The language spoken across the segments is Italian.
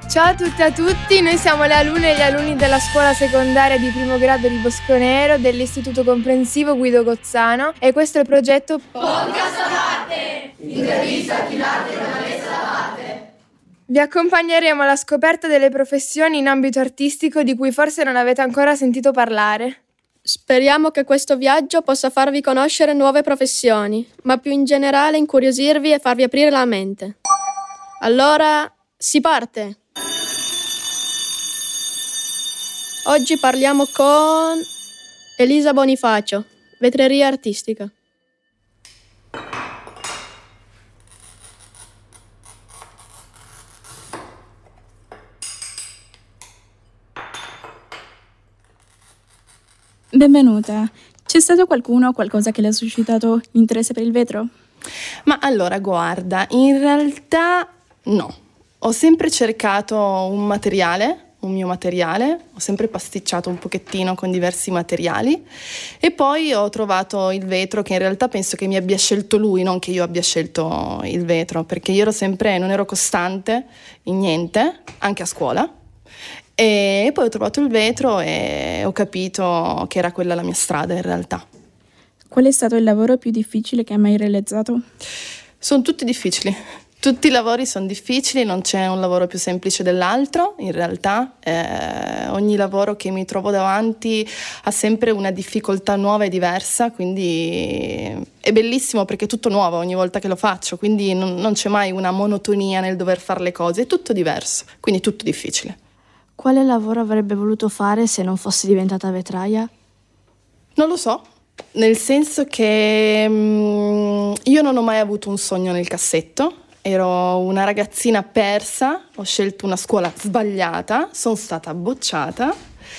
Ciao a tutte e a tutti, noi siamo le alunne e gli alunni della scuola secondaria di primo grado di Bosconero dell'Istituto Comprensivo Guido Gozzano e questo è il progetto Podcast a parte! Intervista a chi l'arte non ha messa da parte. Vi accompagneremo alla scoperta delle professioni in ambito artistico di cui forse non avete ancora sentito parlare. Speriamo che questo viaggio possa farvi conoscere nuove professioni, ma più in generale incuriosirvi e farvi aprire la mente. Allora, si parte! Oggi parliamo con Elisa Bonifacio, vetreria artistica. Benvenuta. C'è stato qualcuno o qualcosa che le ha suscitato interesse per il vetro? Ma allora, guarda, in realtà no. Ho sempre cercato un mio materiale, ho sempre pasticciato un pochettino con diversi materiali e poi ho trovato il vetro che in realtà penso che mi abbia scelto lui, non che io abbia scelto il vetro, perché io non ero costante in niente, anche a scuola. E poi ho trovato il vetro e ho capito che era quella la mia strada in realtà. Qual è stato il lavoro più difficile che hai mai realizzato? Sono tutti difficili. Tutti i lavori sono difficili, non c'è un lavoro più semplice dell'altro, in realtà ogni lavoro che mi trovo davanti ha sempre una difficoltà nuova e diversa, quindi è bellissimo perché è tutto nuovo ogni volta che lo faccio, quindi non c'è mai una monotonia nel dover fare le cose, è tutto diverso, quindi tutto difficile. Quale lavoro avrebbe voluto fare se non fosse diventata vetraia? Non lo so, nel senso che io non ho mai avuto un sogno nel cassetto. Ero una ragazzina persa, ho scelto una scuola sbagliata, sono stata bocciata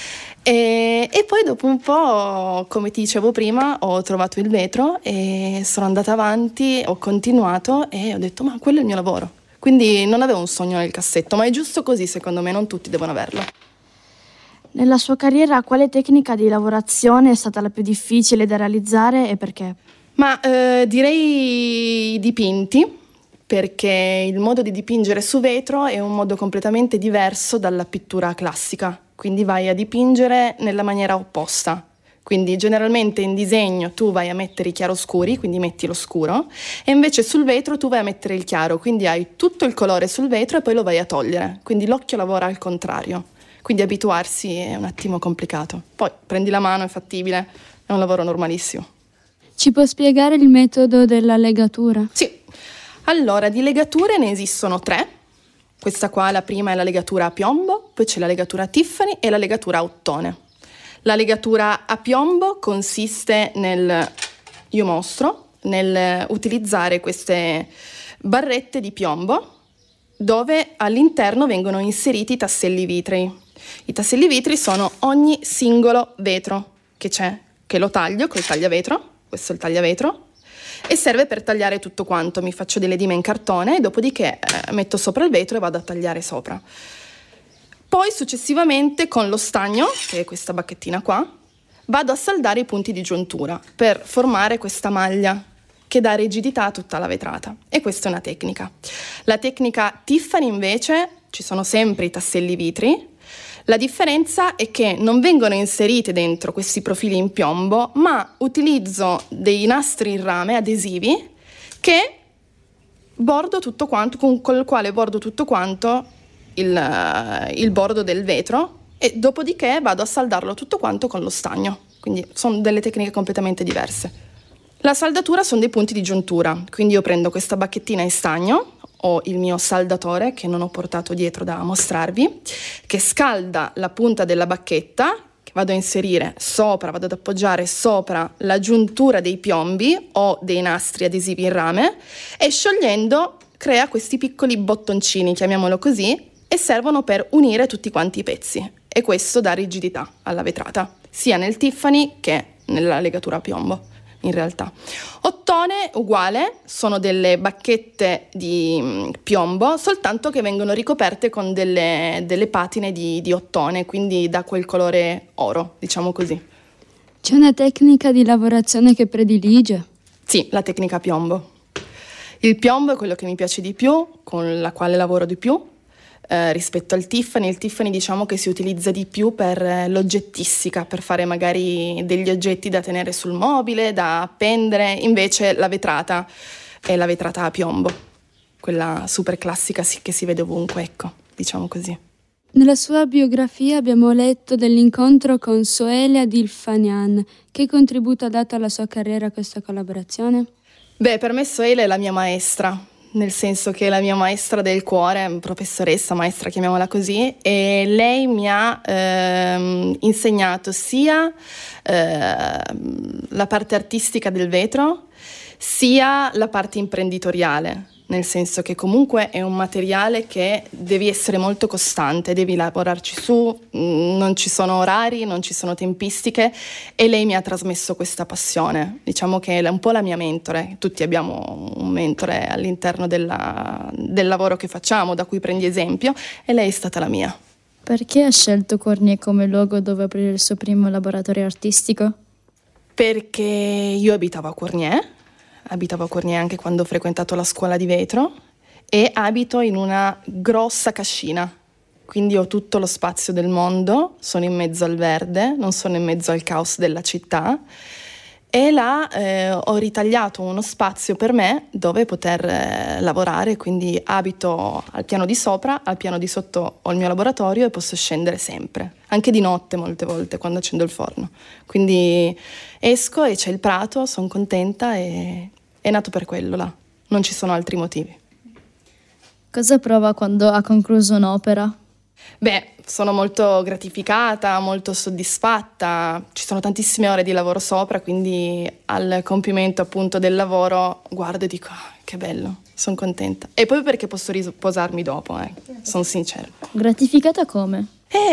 e poi dopo un po', come ti dicevo prima, ho trovato il vetro e sono andata avanti, ho continuato e ho detto ma quello è il mio lavoro. Quindi non avevo un sogno nel cassetto, ma è giusto così secondo me, non tutti devono averlo. Nella sua carriera quale tecnica di lavorazione è stata la più difficile da realizzare e perché? Ma direi i dipinti. Perché il modo di dipingere su vetro è un modo completamente diverso dalla pittura classica, quindi vai a dipingere nella maniera opposta. Quindi generalmente in disegno tu vai a mettere i chiaroscuri, quindi metti lo scuro, e invece sul vetro tu vai a mettere il chiaro, quindi hai tutto il colore sul vetro e poi lo vai a togliere, quindi l'occhio lavora al contrario. Quindi abituarsi è un attimo complicato. Poi prendi la mano, è fattibile, è un lavoro normalissimo. Ci può spiegare il metodo della legatura? Sì. Allora, di legature ne esistono 3. Questa qua, la prima è la legatura a piombo, poi c'è la legatura a Tiffany e la legatura a ottone. La legatura a piombo consiste nel utilizzare queste barrette di piombo dove all'interno vengono inseriti i tasselli vitrei. I tasselli vitrei sono ogni singolo vetro che c'è, che lo taglio col tagliavetro, questo è il tagliavetro, e serve per tagliare tutto quanto. Mi faccio delle dime in cartone e dopodiché metto sopra il vetro e vado a tagliare sopra. Poi successivamente con lo stagno, che è questa bacchettina qua, vado a saldare i punti di giuntura per formare questa maglia che dà rigidità a tutta la vetrata. E questa è una tecnica. La tecnica Tiffany invece ci sono sempre i tasselli vitrei. La differenza è che non vengono inseriti dentro questi profili in piombo, ma utilizzo dei nastri in rame adesivi che bordo tutto quanto, con il quale bordo tutto quanto il bordo del vetro e dopodiché vado a saldarlo tutto quanto con lo stagno. Quindi sono delle tecniche completamente diverse. La saldatura sono dei punti di giuntura, quindi io prendo questa bacchettina in stagno, ho il mio saldatore che non ho portato dietro da mostrarvi, che scalda la punta della bacchetta, che vado a inserire sopra, vado ad appoggiare sopra la giuntura dei piombi o dei nastri adesivi in rame e sciogliendo crea questi piccoli bottoncini, chiamiamolo così, e servono per unire tutti quanti i pezzi. E questo dà rigidità alla vetrata, sia nel Tiffany che nella legatura a piombo. In realtà ottone uguale, sono delle bacchette di piombo, soltanto che vengono ricoperte con delle patine di ottone, quindi dà quel colore oro, diciamo così. C'è una tecnica di lavorazione che predilige? Sì, la tecnica a piombo. Il piombo è quello che mi piace di più, con la quale lavoro di più. rispetto al Tiffany. Il Tiffany diciamo che si utilizza di più per l'oggettistica, per fare magari degli oggetti da tenere sul mobile, da appendere. Invece la vetrata è la vetrata a piombo, quella super classica che si vede ovunque, ecco, diciamo così. Nella sua biografia abbiamo letto dell'incontro con Soheila Dilfanian. Che contributo ha dato alla sua carriera questa collaborazione? Beh, per me Soheila è la mia maestra, nel senso che è la mia maestra del cuore, professoressa, maestra, chiamiamola così, e lei mi ha insegnato sia la parte artistica del vetro, sia la parte imprenditoriale, nel senso che comunque è un materiale che devi essere molto costante, devi lavorarci su, non ci sono orari, non ci sono tempistiche, e lei mi ha trasmesso questa passione. Diciamo che è un po' la mia mentore, tutti abbiamo un mentore all'interno del lavoro che facciamo, da cui prendi esempio, e lei è stata la mia. Perché ha scelto Cournier come luogo dove aprire il suo primo laboratorio artistico? Perché io abitavo a Cournier anche quando ho frequentato la scuola di vetro, e abito in una grossa cascina, quindi ho tutto lo spazio del mondo, sono in mezzo al verde, non sono in mezzo al caos della città, e là ho ritagliato uno spazio per me dove poter lavorare, quindi abito al piano di sopra, al piano di sotto ho il mio laboratorio e posso scendere sempre, anche di notte molte volte quando accendo il forno. Quindi esco e c'è il prato, sono contenta e è nato per quello là, non ci sono altri motivi. Cosa prova quando ha concluso un'opera? Beh, sono molto gratificata, molto soddisfatta, ci sono tantissime ore di lavoro sopra, quindi al compimento appunto del lavoro guardo e dico che bello, sono contenta. E poi perché posso riposarmi dopo, sono sincera. Gratificata come?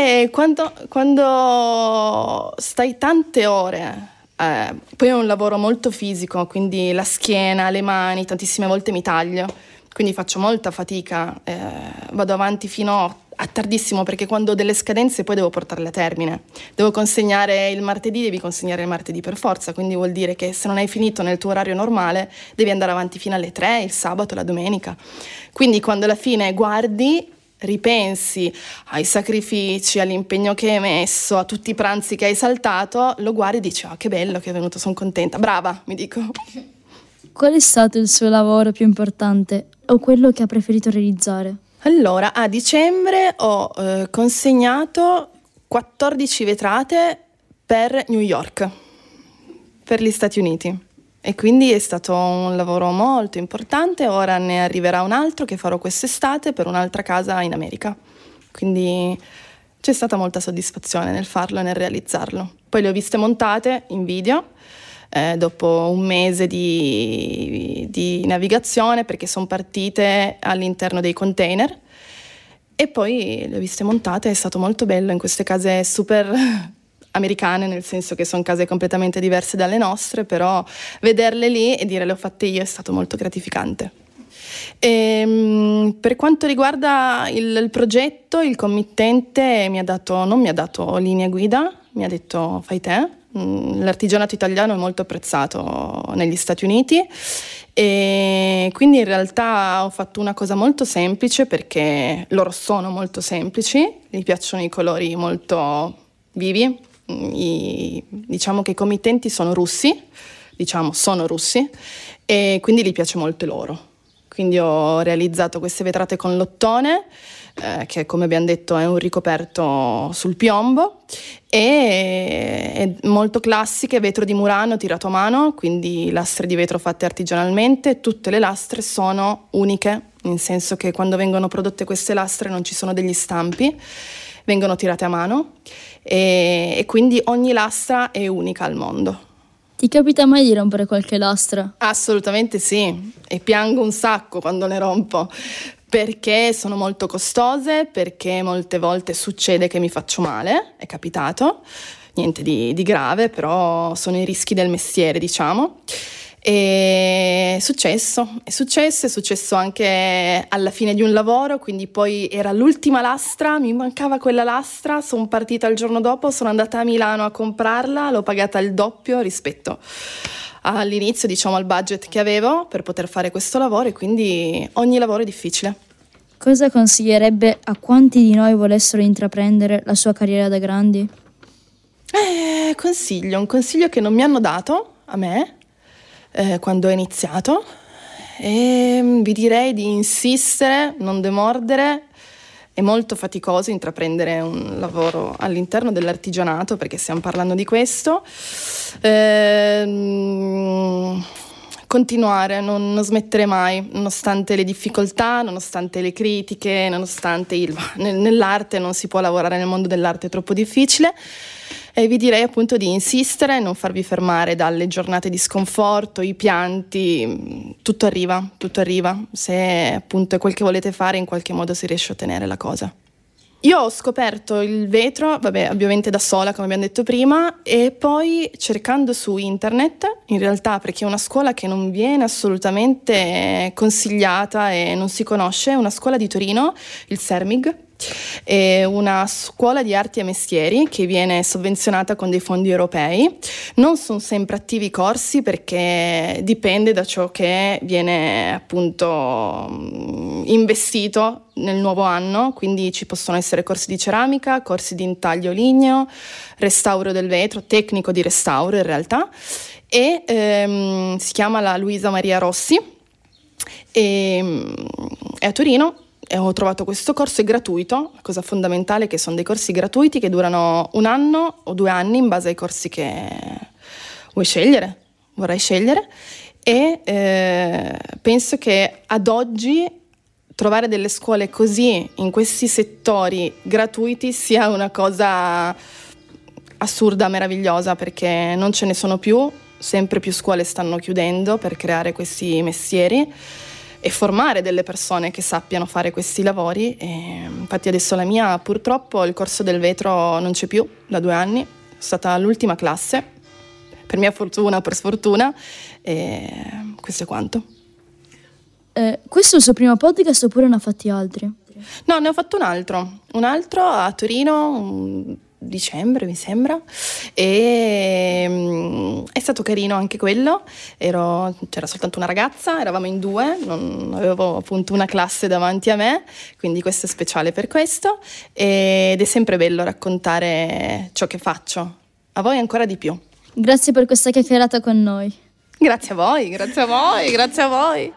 Quando stai tante ore, poi è un lavoro molto fisico, quindi la schiena, le mani, tantissime volte mi taglio, quindi faccio molta fatica, vado avanti fino a tardissimo, perché quando ho delle scadenze poi devo portarle a termine. Devo consegnare il martedì, devi consegnare il martedì per forza, quindi vuol dire che se non hai finito nel tuo orario normale devi andare avanti fino alle 3, il sabato, la domenica. Quindi quando alla fine guardi, ripensi ai sacrifici, all'impegno che hai messo, a tutti i pranzi che hai saltato, lo guardi e dici che bello che è venuto, sono contenta, brava, mi dico. Qual è stato il suo lavoro più importante o quello che ha preferito realizzare? Allora, a dicembre ho consegnato 14 vetrate per New York, per gli Stati Uniti. E quindi è stato un lavoro molto importante. Ora ne arriverà un altro che farò quest'estate per un'altra casa in America. Quindi c'è stata molta soddisfazione nel farlo e nel realizzarlo. Poi le ho viste montate in video dopo un mese di navigazione, perché sono partite all'interno dei container, e poi le ho viste montate. È stato molto bello in queste case super americane, nel senso che sono case completamente diverse dalle nostre, però vederle lì e dire le ho fatte io è stato molto gratificante. Per quanto riguarda il progetto, il committente non mi ha dato linea guida, mi ha detto fai te. L'artigianato italiano è molto apprezzato negli Stati Uniti, e quindi in realtà ho fatto una cosa molto semplice, perché loro sono molto semplici, gli piacciono i colori molto vivi. Diciamo che i committenti sono russi, e quindi gli piace molto loro. Quindi ho realizzato queste vetrate con l'ottone, che come abbiamo detto è un ricoperto sul piombo, e molto classiche, vetro di Murano tirato a mano, quindi lastre di vetro fatte artigianalmente. Tutte le lastre sono uniche, nel senso che quando vengono prodotte queste lastre non ci sono degli stampi, vengono tirate a mano, e quindi ogni lastra è unica al mondo. Ti capita mai di rompere qualche lastra? Assolutamente sì, e piango un sacco quando le rompo, perché sono molto costose, perché molte volte succede che mi faccio male, è capitato, niente di grave, però sono i rischi del mestiere, diciamo. E è successo anche alla fine di un lavoro, quindi poi era l'ultima lastra, mi mancava quella lastra, sono partita il giorno dopo, sono andata a Milano a comprarla, l'ho pagata il doppio rispetto all'inizio, diciamo al budget che avevo per poter fare questo lavoro, e quindi ogni lavoro è difficile. Cosa consiglierebbe a quanti di noi volessero intraprendere la sua carriera da grandi? Un consiglio che non mi hanno dato a me quando ho iniziato, e vi direi di insistere, non demordere. È molto faticoso intraprendere un lavoro all'interno dell'artigianato, perché stiamo parlando di questo. Continuare, non smettere mai, nonostante le difficoltà, nonostante le critiche, nonostante nell'arte non si può lavorare, nel mondo dell'arte è troppo difficile. E vi direi appunto di insistere, non farvi fermare dalle giornate di sconforto, i pianti, tutto arriva. Se appunto è quel che volete fare, in qualche modo si riesce a ottenere la cosa. Io ho scoperto il vetro, ovviamente da sola, come abbiamo detto prima, e poi cercando su internet, in realtà, perché è una scuola che non viene assolutamente consigliata e non si conosce, è una scuola di Torino, il Sermig. È una scuola di arti e mestieri che viene sovvenzionata con dei fondi europei. Non sono sempre attivi i corsi, perché dipende da ciò che viene appunto investito nel nuovo anno, quindi ci possono essere corsi di ceramica, corsi di intaglio ligneo, restauro del vetro, tecnico di restauro in realtà, e si chiama la Luisa Maria Rossi, e è a Torino. E ho trovato questo corso, è gratuito, la cosa fondamentale è che sono dei corsi gratuiti che durano 1 anno o 2 anni in base ai corsi che vorrai scegliere, e penso che ad oggi trovare delle scuole così in questi settori gratuiti sia una cosa assurda, meravigliosa, perché non ce ne sono più, sempre più scuole stanno chiudendo per creare questi mestieri e formare delle persone che sappiano fare questi lavori. E infatti adesso la mia, purtroppo, il corso del vetro non c'è più da 2 anni, sono stata l'ultima classe, per mia fortuna o per sfortuna, e questo è quanto. Questo è il suo primo podcast oppure ne ha fatti altri? No, ne ho fatto un altro a Torino, dicembre mi sembra, e è stato carino anche quello. C'era soltanto una ragazza, eravamo in 2, non avevo appunto una classe davanti a me, quindi questo è speciale per questo, ed è sempre bello raccontare ciò che faccio. A voi ancora di più. Grazie per questa chiacchierata con noi. Grazie a voi.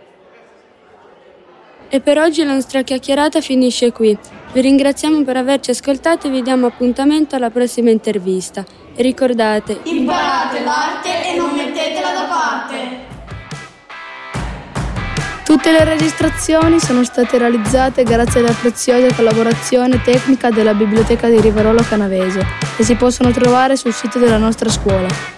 E per oggi la nostra chiacchierata finisce qui. Vi ringraziamo per averci ascoltato e vi diamo appuntamento alla prossima intervista. E ricordate, imparate l'arte e non mettetela da parte. Tutte le registrazioni sono state realizzate grazie alla preziosa collaborazione tecnica della Biblioteca di Rivarolo Canavese e si possono trovare sul sito della nostra scuola.